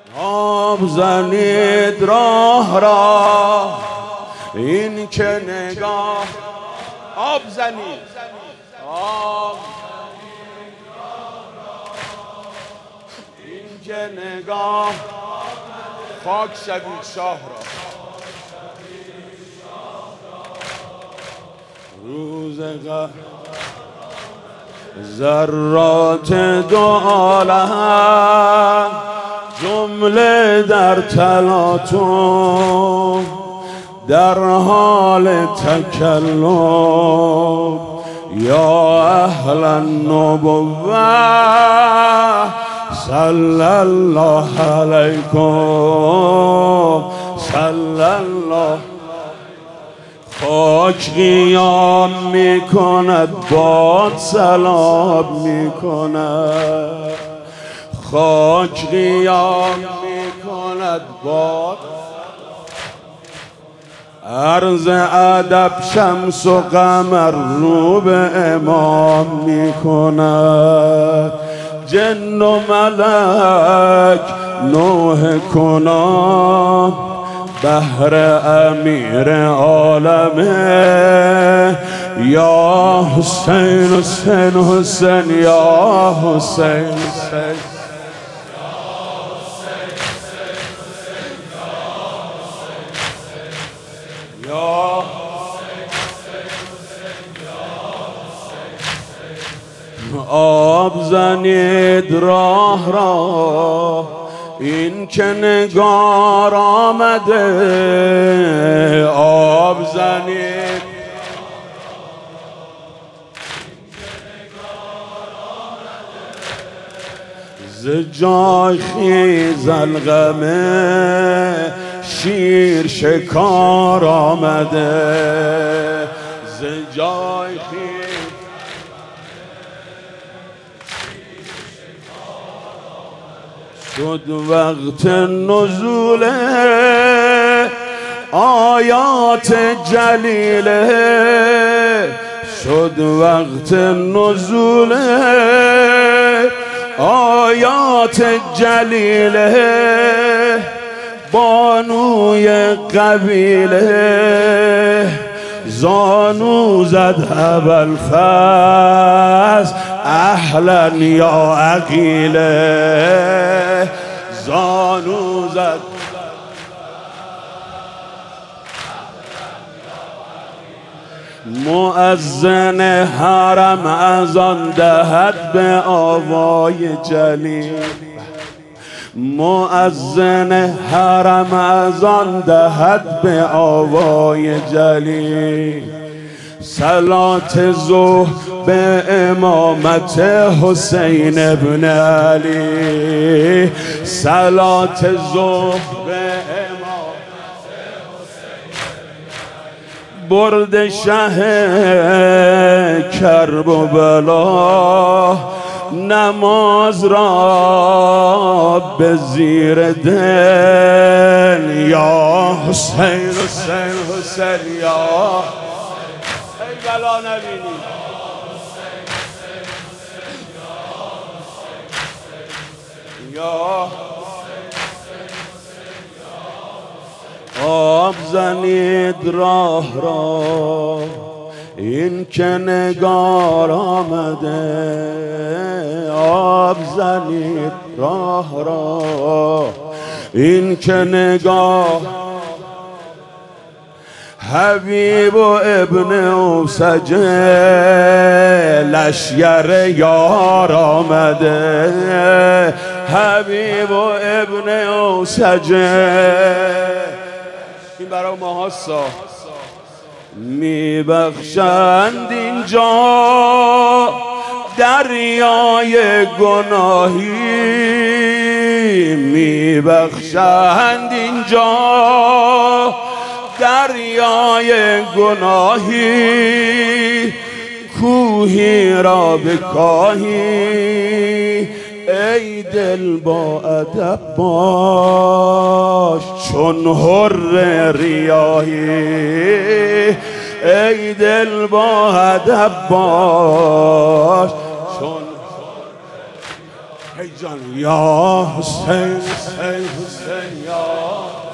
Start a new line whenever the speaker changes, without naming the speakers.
آب زنید راه را، این که نگاه آب زنید، آب این که نگاه خاک شوید شاه را. روز ذرات دو عالم جمله در تلاطم، در حال تکلم. یا اهل النبوة صلی الله علیکم، صلی الله. خاک قیام می کند، باد سلام می کند. خاک قیام می کند، باد عرض ادب شمس و قمر رو به امام می کند. جن و ملک نوح کنان بهر امیر عالمه. یا حسین حسین حسین یا حسین حسین یا آب زنید راه را، این که نگار آمده. آب زنید ز جای خیز الغمه، شیر شکار آمده. ز جای خیز شد وقت نزول آیات جلیله. شد وقت نزول آیات جلیله. بانوی قبیله زانو زد ابوالفضل، اهلا یا عقیله. زانو زد مؤذن حرم از آن دهد به آوای جلیل. مؤذن حرم از آن دهد به آوای جلیل. صلات ظهر به امامت حسین ابن علی. صلات ظهر به امامت حسین برد شه کرب و بلا. نماز را به زیر دل. یا حسین حسین حسین یا ای بلا نبینی. یا آب زنید راه را، این که نگار آمده. آب زنید راه را، این که نگار. حبیب و ابن اوسجه لشگر یار آمده. حبیب و ابن اوسجه این برای ما هستا. میبخشند اینجا دریای گناهی. میبخشند اینجا دریای گناهی. کوهی را بکاهی ای دل با ادب باش چون حر ریاهی. ای دل با ادب باش چون جان یا حسین حسین حسین یا